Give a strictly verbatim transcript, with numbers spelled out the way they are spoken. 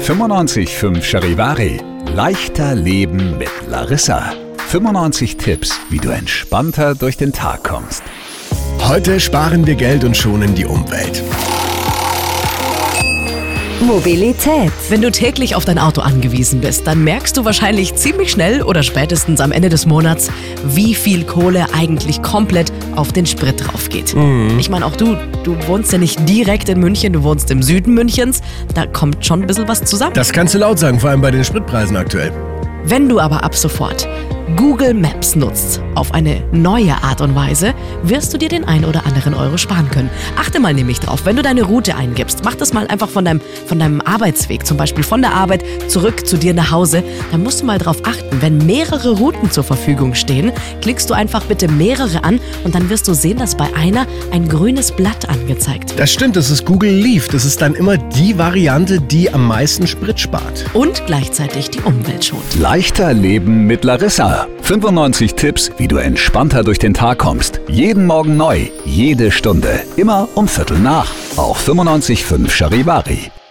fünfundneunzig Komma fünf Charivari. Leichter Leben mit Larissa. fünfundneunzig Tipps, wie du entspannter durch den Tag kommst. Heute sparen wir Geld und schonen die Umwelt. Mobilität. Wenn du täglich auf dein Auto angewiesen bist, dann merkst du wahrscheinlich ziemlich schnell oder spätestens am Ende des Monats, wie viel Kohle eigentlich komplett auf den Sprit drauf geht. Mhm. Ich meine, auch du, du wohnst ja nicht direkt in München, du wohnst im Süden Münchens. Da kommt schon ein bisschen was zusammen. Das kannst du laut sagen, vor allem bei den Spritpreisen aktuell. Wenn du aber ab sofort Google Maps nutzt, auf eine neue Art und Weise, wirst du dir den ein oder anderen Euro sparen können. Achte mal nämlich drauf, wenn du deine Route eingibst, mach das mal einfach von deinem, von deinem Arbeitsweg, zum Beispiel von der Arbeit zurück zu dir nach Hause, dann musst du mal drauf achten, wenn mehrere Routen zur Verfügung stehen, klickst du einfach bitte mehrere an und dann wirst du sehen, dass bei einer ein grünes Blatt angezeigt wird. Das stimmt, das ist Google Leaf. Das ist dann immer die Variante, die am meisten Sprit spart. Und gleichzeitig die Umwelt schont. Leichter Leben mit Larissa. fünfundneunzig Tipps, wie du entspannter durch den Tag kommst. Jeden Morgen neu, jede Stunde, immer um Viertel nach. Auf fünfundneunzig Komma fünf Charivari.